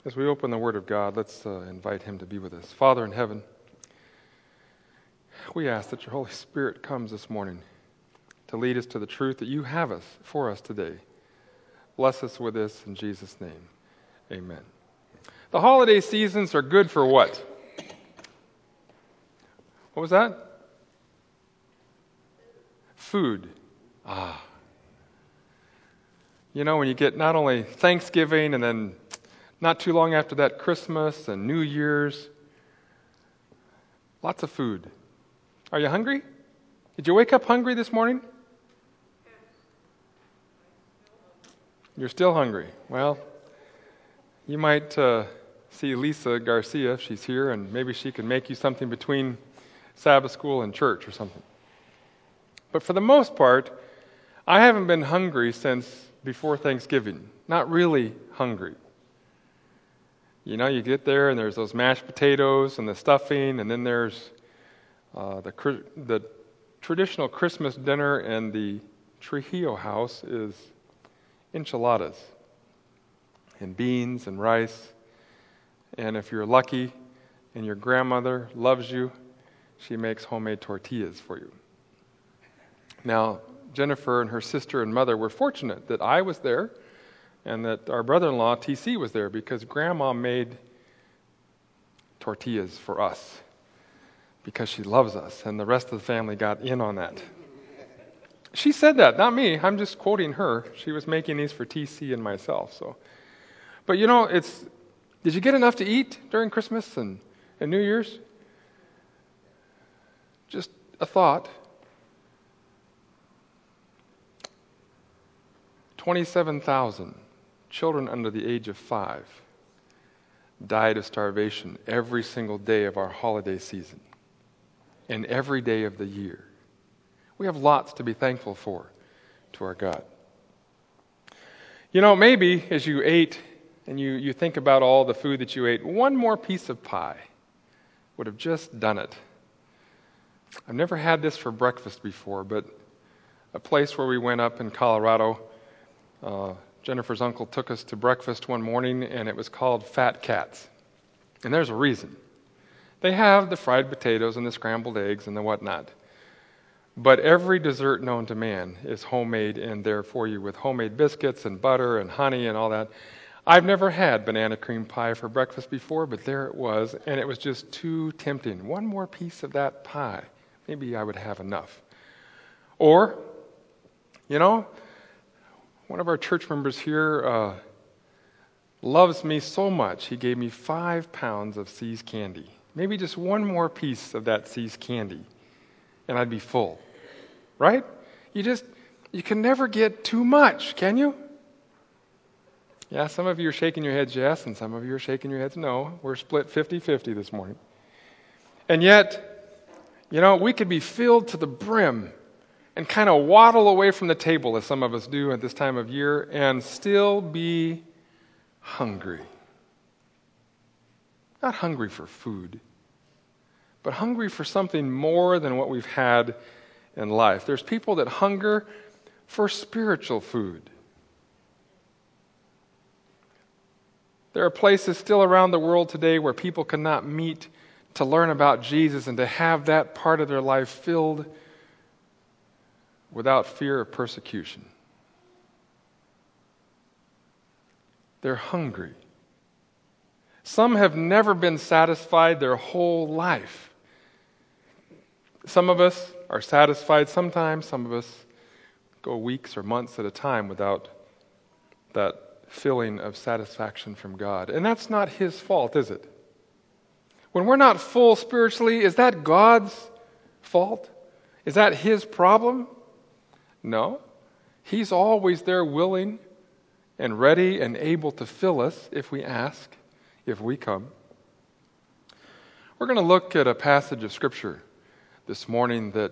As we open the Word of God, let's invite Him to be with us. Father in heaven, we ask that your Holy Spirit comes this morning to lead us to the truth that you have for us today. Bless us with this in Jesus' name. Amen. The holiday seasons are good for what? What was that? Food. You know, when you get not only Thanksgiving and then not too long after that, Christmas and New Year's, lots of food. Are you hungry? Did you wake up hungry this morning? You're still hungry. Well, you might see Lisa Garcia if she's here, and maybe she can make you something between Sabbath school and church or something. But for the most part, I haven't been hungry since before Thanksgiving. Not really hungry. You know, you get there and there's those mashed potatoes and the stuffing, and then there's the traditional Christmas dinner, and the Trujillo house is enchiladas and beans and rice. And if you're lucky and your grandmother loves you, she makes homemade tortillas for you. Now, Jennifer and her sister and mother were fortunate that I was there and that our brother-in-law, TC, was there, because Grandma made tortillas for us because she loves us, and the rest of the family got in on that. She said that, not me. I'm just quoting her. She was making these for TC and myself. But you know, did you get enough to eat during Christmas and New Year's? Just a thought. 27,000 children under the age of 5 died of starvation every single day of our holiday season and every day of the year. We have lots to be thankful for to our God. You know, maybe as you ate and you think about all the food that you ate, one more piece of pie would have just done it. I've never had this for breakfast before, but a place where we went up in Colorado, Jennifer's uncle took us to breakfast one morning, and it was called Fat Cats. And there's a reason. They have the fried potatoes and the scrambled eggs and the whatnot. But every dessert known to man is homemade and there for you with homemade biscuits and butter and honey and all that. I've never had banana cream pie for breakfast before, but there it was, and it was just too tempting. One more piece of that pie. Maybe I would have enough. Or, you know, one of our church members here loves me so much, he gave me 5 pounds of See's candy. Maybe just one more piece of that See's candy, and I'd be full. Right? You can never get too much, can you? Yeah, some of you are shaking your heads yes, and some of you are shaking your heads no. We're split 50-50 this morning. And yet, you know, we could be filled to the brim and kind of waddle away from the table, as some of us do at this time of year, and still be hungry. Not hungry for food, but hungry for something more than what we've had in life. There's people that hunger for spiritual food. There are places still around the world today where people cannot meet to learn about Jesus and to have that part of their life filled without fear of persecution. They're hungry. Some have never been satisfied their whole life. Some of us are satisfied sometimes. Some of us go weeks or months at a time without that feeling of satisfaction from God. And that's not His fault, is it? When we're not full spiritually, is that God's fault? Is that His problem? No. He's always there willing and ready and able to fill us if we ask, if we come. We're going to look at a passage of Scripture this morning that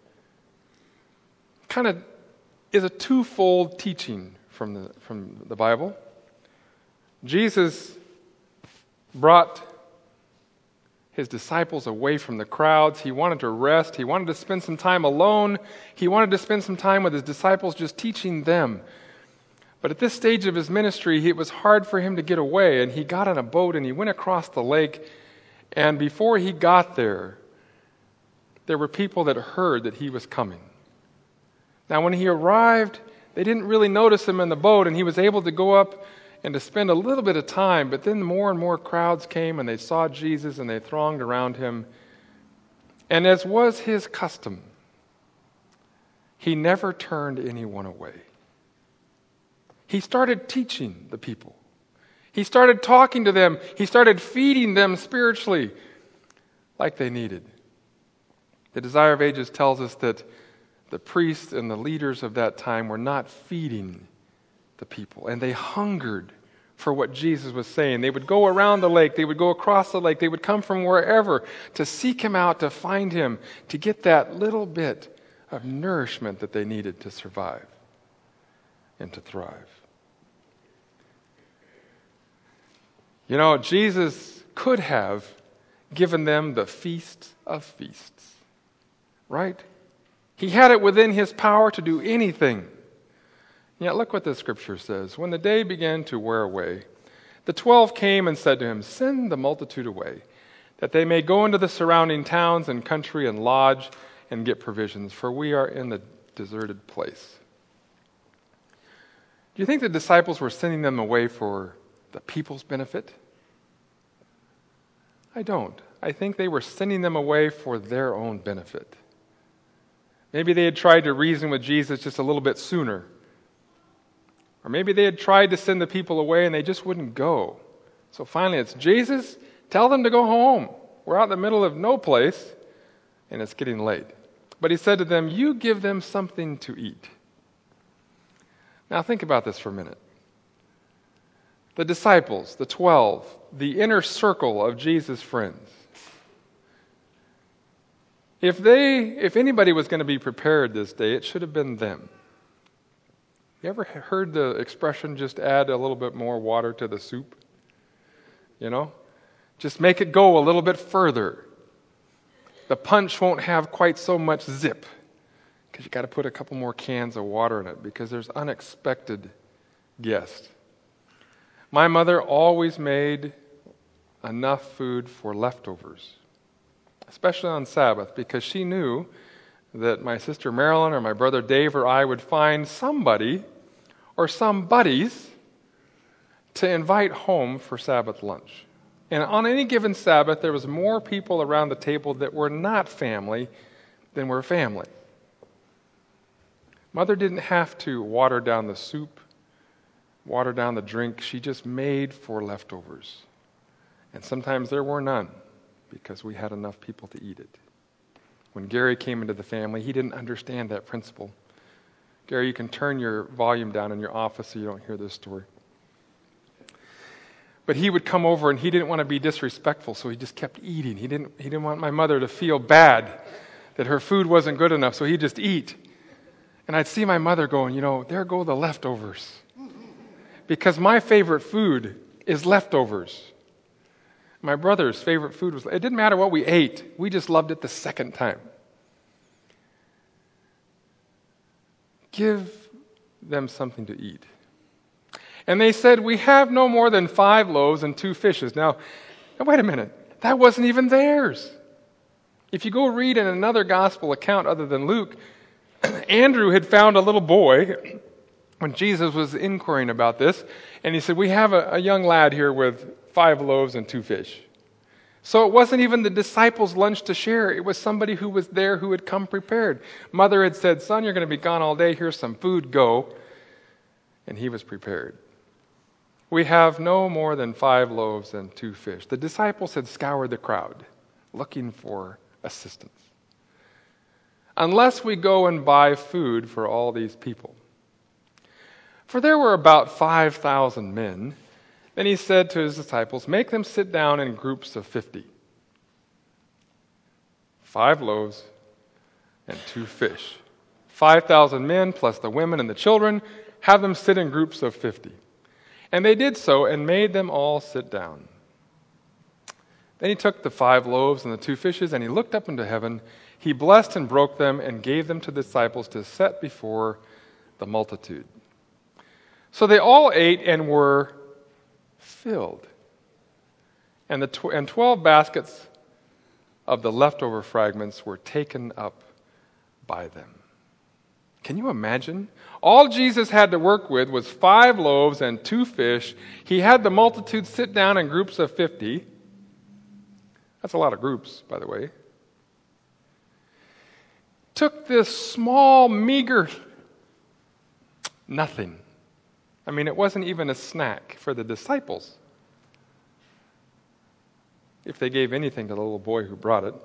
kind of is a twofold teaching from the Bible. Jesus brought His disciples away from the crowds. He wanted to rest. He wanted to spend some time alone. He wanted to spend some time with His disciples just teaching them. But at this stage of his ministry, it was hard for him to get away, and he got on a boat and he went across the lake. And before he got there were people that heard that he was coming. Now, when he arrived, they didn't really notice him in the boat, and he was able to go up and to spend a little bit of time. But then more and more crowds came, and they saw Jesus, and they thronged around him. And as was his custom, he never turned anyone away. He started teaching the people. He started talking to them. He started feeding them spiritually like they needed. The Desire of Ages tells us that the priests and the leaders of that time were not feeding the people, and they hungered for what Jesus was saying. They would go around the lake. They would go across the lake. They would come from wherever to seek him out, to find him, to get that little bit of nourishment that they needed to survive and to thrive. You know, Jesus could have given them the feast of feasts, right? He had it within his power to do anything. Yet look what the scripture says. When the day began to wear away, the 12 came and said to him, "Send the multitude away, that they may go into the surrounding towns and country and lodge and get provisions, for we are in the deserted place." Do you think the disciples were sending them away for the people's benefit? I don't. I think they were sending them away for their own benefit. Maybe they had tried to reason with Jesus just a little bit sooner. Or maybe they had tried to send the people away and they just wouldn't go. So finally it's, "Jesus, tell them to go home. We're out in the middle of no place and it's getting late." But he said to them, "You give them something to eat." Now think about this for a minute. The disciples, the 12, the inner circle of Jesus' friends. If anybody was going to be prepared this day, it should have been them. You ever heard the expression, just add a little bit more water to the soup? You know? Just make it go a little bit further. The punch won't have quite so much zip because you got to put a couple more cans of water in it because there's unexpected guests. My mother always made enough food for leftovers, especially on Sabbath, because she knew that my sister Marilyn or my brother Dave or I would find somebody or some buddies to invite home for Sabbath lunch. And on any given Sabbath, there was more people around the table that were not family than were family. Mother didn't have to water down the soup, water down the drink. She just made for leftovers. And sometimes there were none because we had enough people to eat it. When Gary came into the family, he didn't understand that principle. Gary, you can turn your volume down in your office so you don't hear this story. But he would come over and he didn't want to be disrespectful, so he just kept eating. He didn't want my mother to feel bad that her food wasn't good enough, so he'd just eat. And I'd see my mother going, there go the leftovers. Because my favorite food is leftovers. My brother's favorite food it didn't matter what we ate. We just loved it the second time. Give them something to eat. And they said, "We have no more than 5 loaves and 2 fishes. Now, wait a minute. That wasn't even theirs. If you go read in another gospel account other than Luke, Andrew had found a little boy when Jesus was inquiring about this, and he said, "We have a young lad here with 5 loaves and 2 fish." So it wasn't even the disciples' lunch to share. It was somebody who was there who had come prepared. Mother had said, "Son, you're going to be gone all day. Here's some food. Go." And he was prepared. "We have no more than 5 loaves and 2 fish. The disciples had scoured the crowd looking for assistance. "Unless we go and buy food for all these people." For there were about 5,000 men. Then he said to his disciples, "Make them sit down in groups of 50. 5 loaves and 2 fish. 5,000 men plus the women and the children. Have them sit in groups of 50. And they did so and made them all sit down. Then he took the 5 loaves and the 2 fishes, and he looked up into heaven. He blessed and broke them and gave them to the disciples to set before the multitude. So they all ate and were filled. And 12 baskets of the leftover fragments were taken up by them. Can you imagine? All Jesus had to work with was 5 loaves and 2 fish. He had the multitude sit down in groups of 50. That's a lot of groups, by the way. Took this small, meager nothing. I mean, it wasn't even a snack for the disciples, if they gave anything to the little boy who brought it.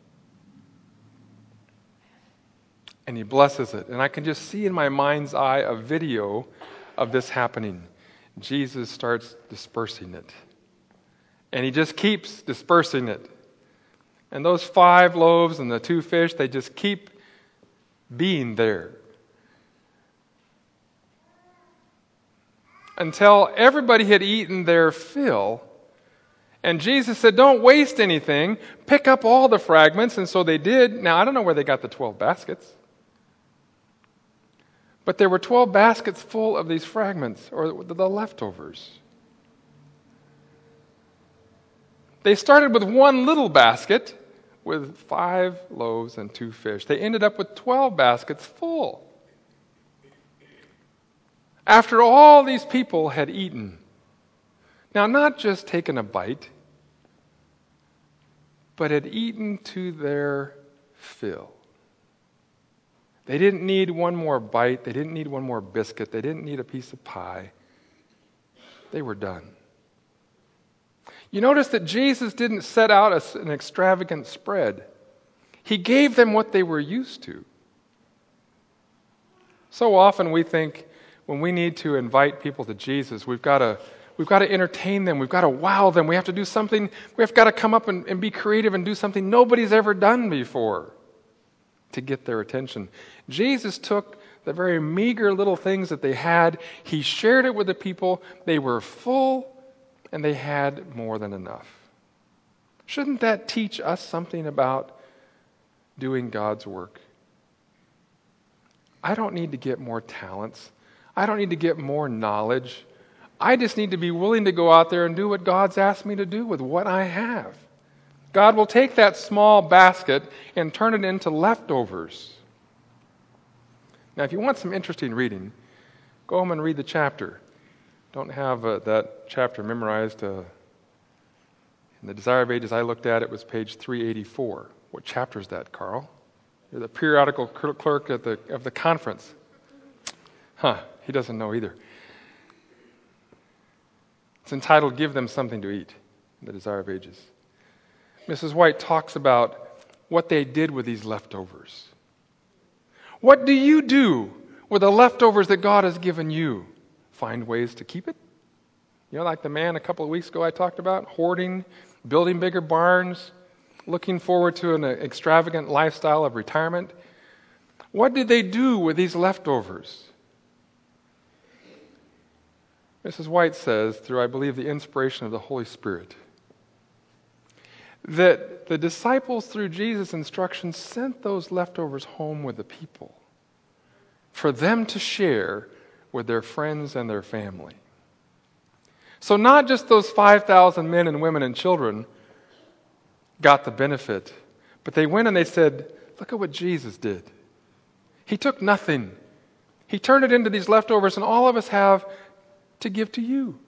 And he blesses it. And I can just see in my mind's eye a video of this happening. Jesus starts dispersing it. And he just keeps dispersing it. And those 5 loaves and the 2 fish, they just keep being there. Until everybody had eaten their fill. And Jesus said, don't waste anything. Pick up all the fragments. And so they did. Now, I don't know where they got the 12 baskets. But there were 12 baskets full of these fragments, or the leftovers. They started with 1 little basket with 5 loaves and 2 fish. They ended up with 12 baskets full. After all these people had eaten. Now, not just taken a bite, but had eaten to their fill. They didn't need one more bite. They didn't need one more biscuit. They didn't need a piece of pie. They were done. You notice that Jesus didn't set out an extravagant spread. He gave them what they were used to. So often we think when we need to invite people to Jesus, we've got to entertain them. We've got to wow them. We have to do something. We've got to come up and be creative and do something nobody's ever done before to get their attention. Jesus took the very meager little things that they had. He shared it with the people. They were full and they had more than enough. Shouldn't that teach us something about doing God's work? I don't need to get more talents. I don't need to get more knowledge. I just need to be willing to go out there and do what God's asked me to do with what I have. God will take that small basket and turn it into leftovers. Now, if you want some interesting reading, go home and read the chapter. Don't have that chapter memorized. In the Desire of Ages I looked at, it was page 384. What chapter is that, Carl? You're the periodical clerk of the conference. He doesn't know either. It's entitled, Give Them Something to Eat, in the Desire of Ages. Mrs. White talks about what they did with these leftovers. What do you do with the leftovers that God has given you? Find ways to keep it? You know, like the man a couple of weeks ago I talked about, hoarding, building bigger barns, looking forward to an extravagant lifestyle of retirement. What did they do with these leftovers? Mrs. White says, through, I believe, the inspiration of the Holy Spirit, that the disciples, through Jesus' instructions, sent those leftovers home with the people for them to share with their friends and their family. So not just those 5,000 men and women and children got the benefit, but they went and they said, look at what Jesus did. He took nothing. He turned it into these leftovers, and all of us have to give to you.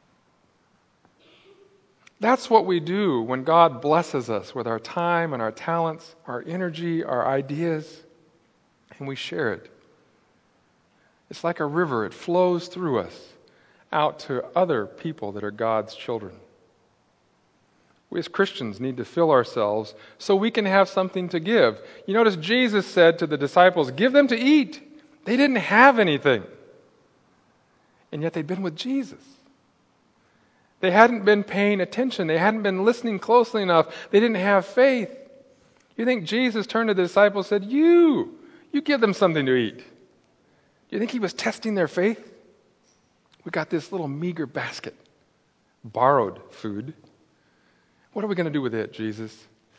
That's what we do when God blesses us with our time and our talents, our energy, our ideas, and we share it. It's like a river. It flows through us out to other people that are God's children. We as Christians need to fill ourselves so we can have something to give. You notice Jesus said to the disciples, give them to eat. They didn't have anything. And yet they'd been with Jesus. They hadn't been paying attention. They hadn't been listening closely enough. They didn't have faith. You think Jesus turned to the disciples and said, you give them something to eat. Do you think he was testing their faith? We got this little meager basket, borrowed food. What are we going to do with it, Jesus?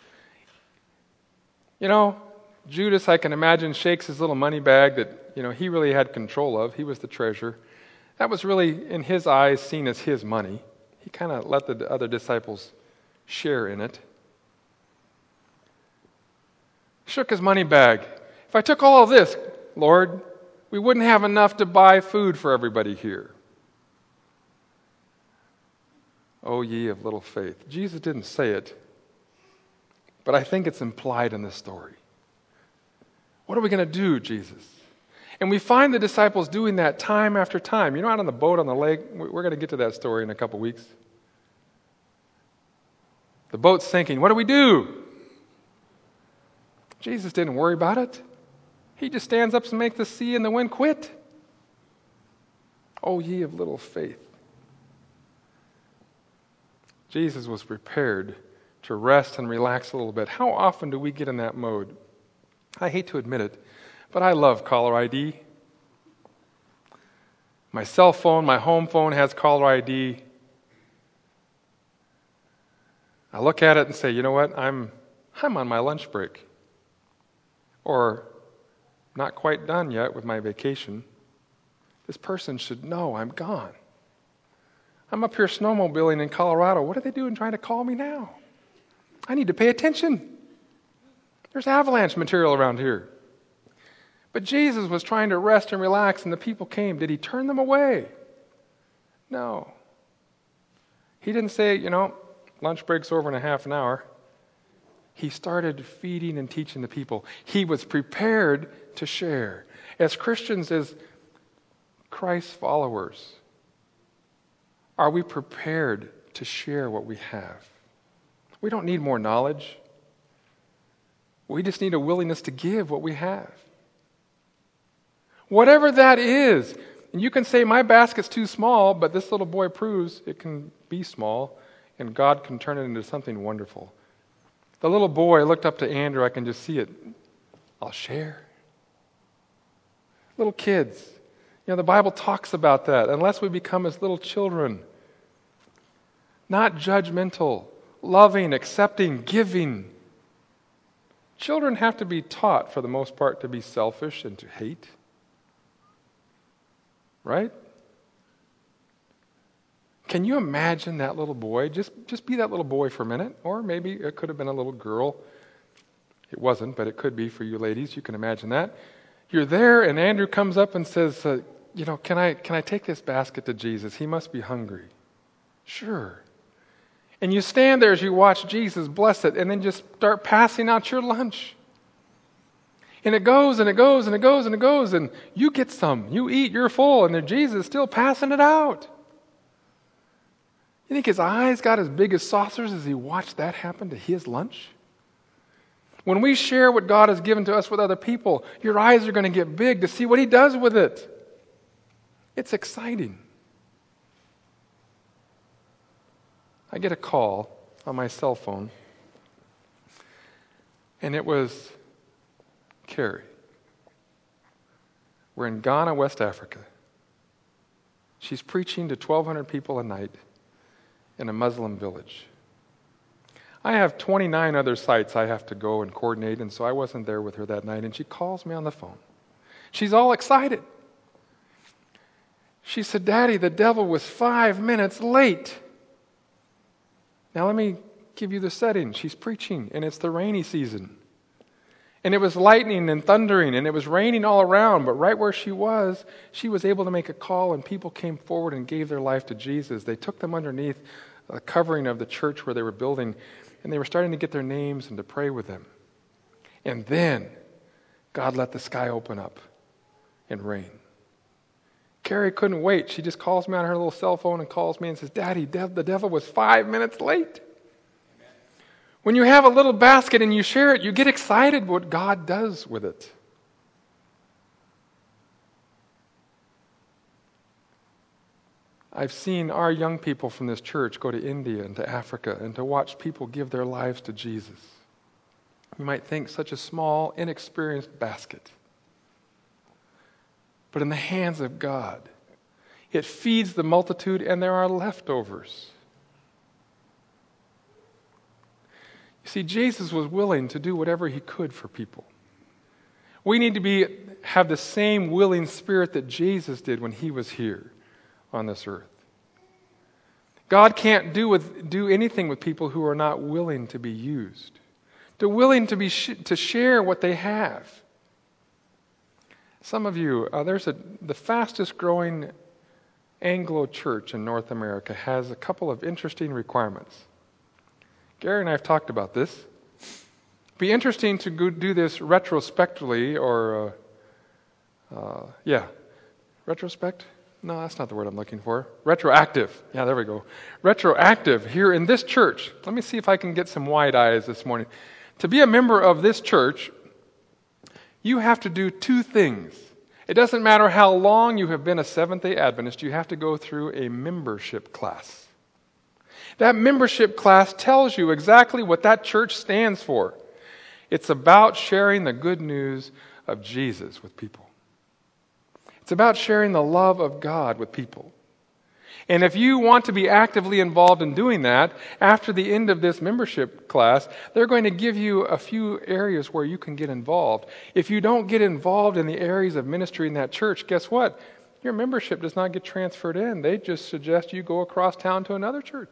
You know, Judas, I can imagine, shakes his little money bag that, he really had control of. He was the treasurer. That was really, in his eyes, seen as his money. He kind of let the other disciples share in it. Shook his money bag. If I took all of this, Lord, we wouldn't have enough to buy food for everybody here. O ye of little faith. Jesus didn't say it, but I think it's implied in the story. What are we going to do, Jesus? And we find the disciples doing that time after time. You know, out on the boat on the lake, we're going to get to that story in a couple weeks. The boat's sinking. What do we do? Jesus didn't worry about it. He just stands up and makes the sea and the wind quit. O ye of little faith. Jesus was prepared to rest and relax a little bit. How often do we get in that mode? I hate to admit it, but I love caller ID. My cell phone, my home phone has caller ID. I look at it and say, you know what? I'm on my lunch break. Or not quite done yet with my vacation. This person should know I'm gone. I'm up here snowmobiling in Colorado. What are they doing trying to call me now? I need to pay attention. There's avalanche material around here. But Jesus was trying to rest and relax, and the people came. Did he turn them away? No. He didn't say, you know, lunch break's over in a half an hour. He started feeding and teaching the people. He was prepared to share. As Christians, as Christ's followers, are we prepared to share what we have? We don't need more knowledge. We just need a willingness to give what we have. Whatever that is, and you can say, my basket's too small, but this little boy proves it can be small, and God can turn it into something wonderful. The little boy looked up to Andrew. I can just see it. I'll share. Little kids. You know, the Bible talks about that. Unless we become as little children. Not judgmental, loving, accepting, giving. Children have to be taught, for the most part, to be selfish and to hate. Right? Can you imagine that little boy? Just be that little boy for a minute. Or maybe it could have been a little girl. It wasn't, but it could be for you ladies. You can imagine that. You're there, and Andrew comes up and says, you know, can I take this basket to Jesus? He must be hungry. Sure. And you stand there as you watch Jesus bless it, and then just start passing out your lunch. And it goes, and it goes, and it goes, and it goes, and you get some. You eat, you're full, and then Jesus is still passing it out. You think his eyes got as big as saucers as he watched that happen to his lunch? When we share what God has given to us with other people, your eyes are going to get big to see what he does with it. It's exciting. I get a call on my cell phone, and it was Carrie. We're in Ghana, West Africa. She's preaching to 1,200 people a night in a Muslim village. I have 29 other sites I have to go and coordinate, and so I wasn't there with her that night, and she calls me on the phone. She's all excited. She said, Daddy, the devil was 5 minutes late. Now let me give you the setting. She's preaching, and it's the rainy season. And it was lightning and thundering, and it was raining all around, but right where she was able to make a call, and people came forward and gave their life to Jesus. They took them underneath the covering of the church where they were building, and they were starting to get their names and to pray with them. And then God let the sky open up and rain. Carrie couldn't wait. She just calls me on her little cell phone and calls me and says, Daddy, the devil was 5 minutes late. When you have a little basket and you share it, you get excited what God does with it. I've seen our young people from this church go to India and to Africa and to watch people give their lives to Jesus. You might think such a small, inexperienced basket. But in the hands of God, it feeds the multitude and there are leftovers. You see, Jesus was willing to do whatever he could for people. We need to have the same willing spirit that Jesus did when he was here. on this earth. God can't do anything with people who are not willing to be used. They're willing to share what they have. Some of you, the fastest growing Anglo church in North America has a couple of interesting requirements. Gary and I have talked about this. It'd be interesting to go do this retrospectively retrospect? No, that's not the word I'm looking for. Retroactive. Yeah, there we go. Retroactive here in this church. Let me see if I can get some wide eyes this morning. To be a member of this church, you have to do two things. It doesn't matter how long you have been a Seventh-day Adventist, you have to go through a membership class. That membership class tells you exactly what that church stands for. It's about sharing the good news of Jesus with people. It's about sharing the love of God with people. And if you want to be actively involved in doing that, after the end of this membership class, they're going to give you a few areas where you can get involved. If you don't get involved in the areas of ministry in that church, guess what? Your membership does not get transferred in. They just suggest you go across town to another church.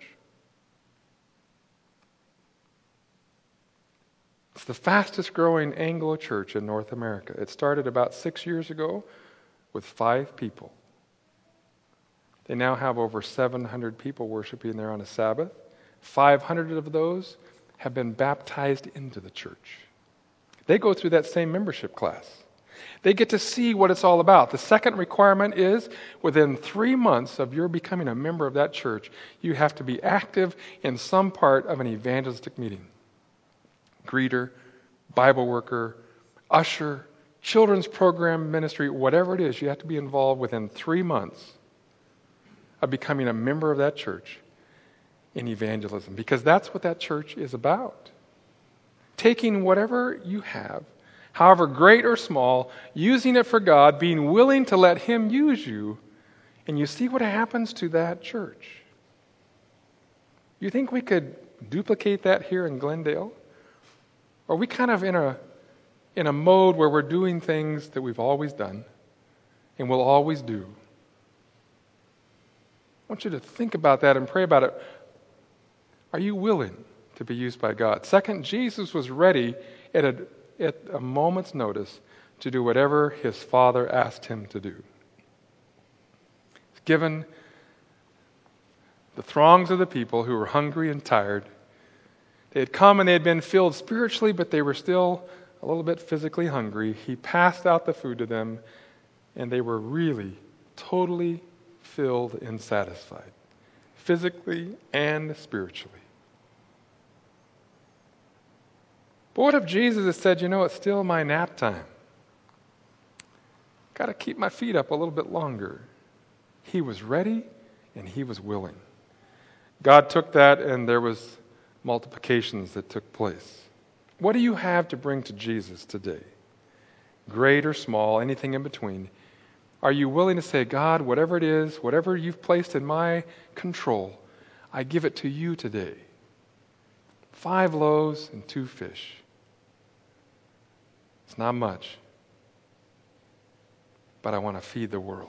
It's the fastest growing Anglo church in North America. It started about 6 years ago with 5 people. They now have over 700 people worshiping there on a Sabbath. 500 of those have been baptized into the church. They go through that same membership class. They get to see what it's all about. The second requirement is within 3 months of your becoming a member of that church, you have to be active in some part of an evangelistic meeting. Greeter, Bible worker, usher, children's program ministry, whatever it is, you have to be involved within 3 months of becoming a member of that church in evangelism, because that's what that church is about. Taking whatever you have, however great or small, using it for God, being willing to let Him use you, and you see what happens to that church. You think we could duplicate that here in Glendale? Or are we kind of in a mode where we're doing things that we've always done and will always do? I want you to think about that and pray about it. Are you willing to be used by God? Second, Jesus was ready at a moment's notice to do whatever His Father asked Him to do. Given the throngs of the people who were hungry and tired, they had come and they had been filled spiritually, but they were still a little bit physically hungry. He passed out the food to them, and they were really, totally filled and satisfied, physically and spiritually. But what if Jesus had said, it's still my nap time? Got to keep my feet up a little bit longer. He was ready and He was willing. God took that, and there was multiplications that took place. What do you have to bring to Jesus today? Great or small, anything in between. Are you willing to say, God, whatever it is, whatever you've placed in my control, I give it to you today. 5 loaves and 2 fish. It's not much, but I want to feed the world.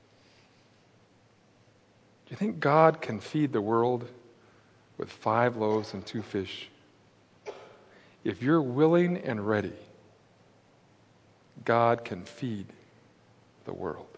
Do you think God can feed the world with 5 loaves and 2 fish? If you're willing and ready, God can feed the world.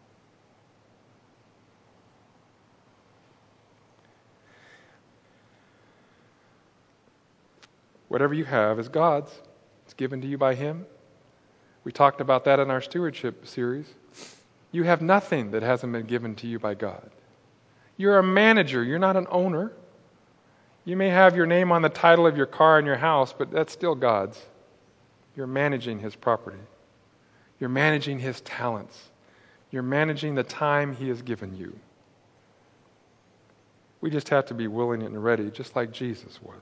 Whatever you have is God's. It's given to you by Him. We talked about that in our stewardship series. You have nothing that hasn't been given to you by God. You're a manager. You're not an owner. You may have your name on the title of your car and your house, but that's still God's. You're managing His property. You're managing His talents. You're managing the time He has given you. We just have to be willing and ready, just like Jesus was.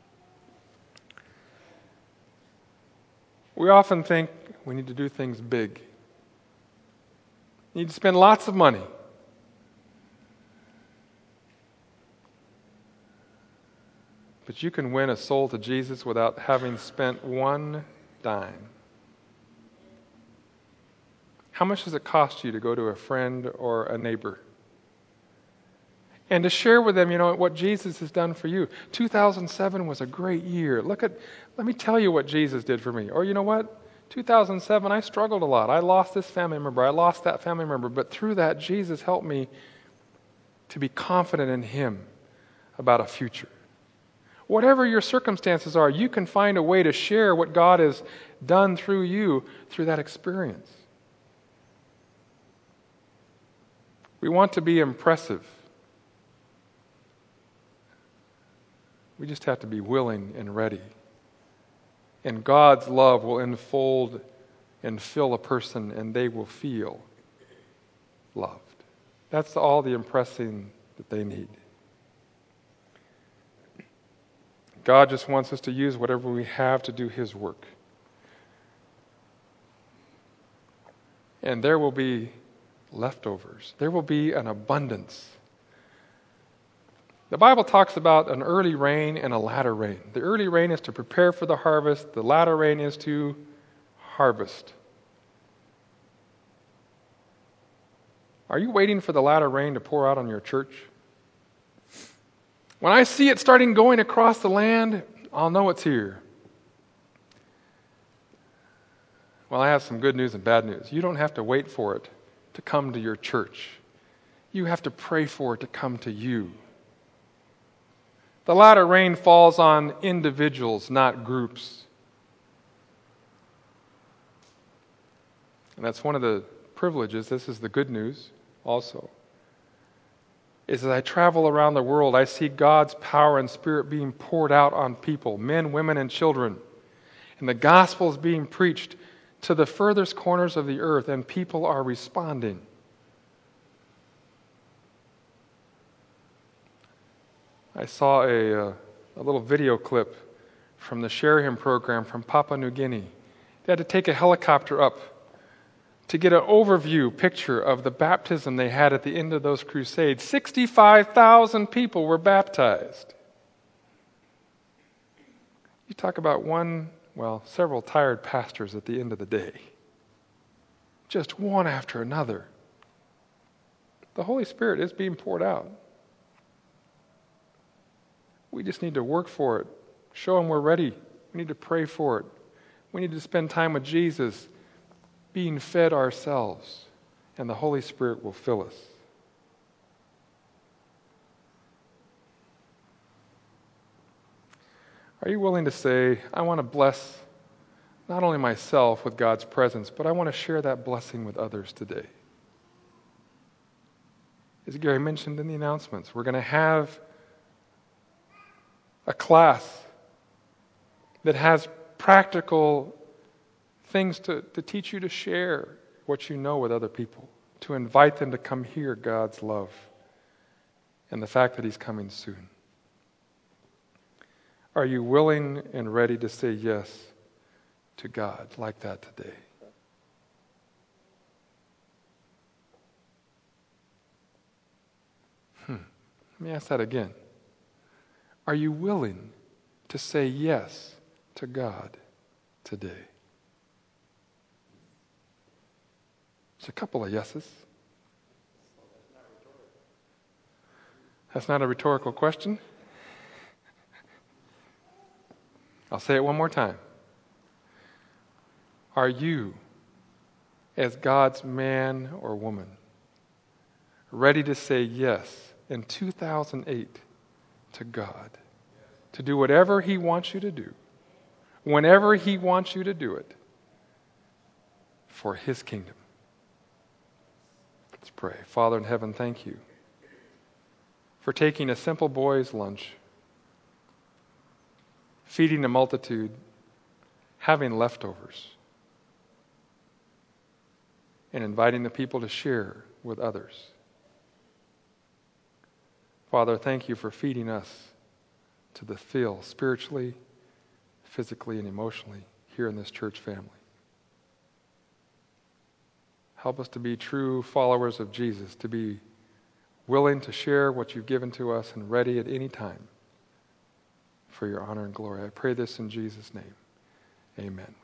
We often think we need to do things big. You need to spend lots of money. But you can win a soul to Jesus without having spent 1 dime. How much does it cost you to go to a friend or a neighbor And to share with them, what Jesus has done for you. 2007 was a great year. Let me tell you what Jesus did for me. Or you know what? 2007, I struggled a lot. I lost this family member. I lost that family member. But through that, Jesus helped me to be confident in Him about a future. Whatever your circumstances are, you can find a way to share what God has done through you through that experience. We want to be impressive. We just have to be willing and ready. And God's love will enfold and fill a person, and they will feel loved. That's all the impressing that they need. God just wants us to use whatever we have to do His work. And there will be leftovers. There will be an abundance. The Bible talks about an early rain and a latter rain. The early rain is to prepare for the harvest. The latter rain is to harvest. Are you waiting for the latter rain to pour out on your church? When I see it starting going across the land, I'll know it's here. Well, I have some good news and bad news. You don't have to wait for it to come to your church. You have to pray for it to come to you. The latter rain falls on individuals, not groups. And that's one of the privileges. This is the good news also. Is as I travel around the world, I see God's power and Spirit being poured out on people, men, women, and children. And the gospel is being preached to the furthest corners of the earth, and people are responding. I saw a little video clip from the Share Him program from Papua New Guinea. They had to take a helicopter up to get an overview picture of the baptism they had at the end of those crusades. 65,000 people were baptized. You talk about several tired pastors at the end of the day. Just one after another. The Holy Spirit is being poured out. We just need to work for it. Show Him we're ready. We need to pray for it. We need to spend time with Jesus, being fed ourselves, and the Holy Spirit will fill us. Are you willing to say, I want to bless not only myself with God's presence, but I want to share that blessing with others today? As Gary mentioned in the announcements, we're going to have a class that has practical things to teach you to share what you know with other people, to invite them to come hear God's love and the fact that He's coming soon. Are you willing and ready to say yes to God like that today? Let me ask that again. Are you willing to say yes to God today? There's a couple of yeses. That's not a rhetorical question. I'll say it one more time. Are you, as God's man or woman, ready to say yes in 2008 to God, to do whatever He wants you to do, whenever He wants you to do it, for His kingdom? Let's pray. Father in heaven, thank You for taking a simple boy's lunch, feeding a multitude, having leftovers, and inviting the people to share with others. Father, thank You for feeding us to the fill, spiritually, physically, and emotionally here in this church family. Help us to be true followers of Jesus, to be willing to share what You've given to us and ready at any time for Your honor and glory. I pray this in Jesus' name. Amen.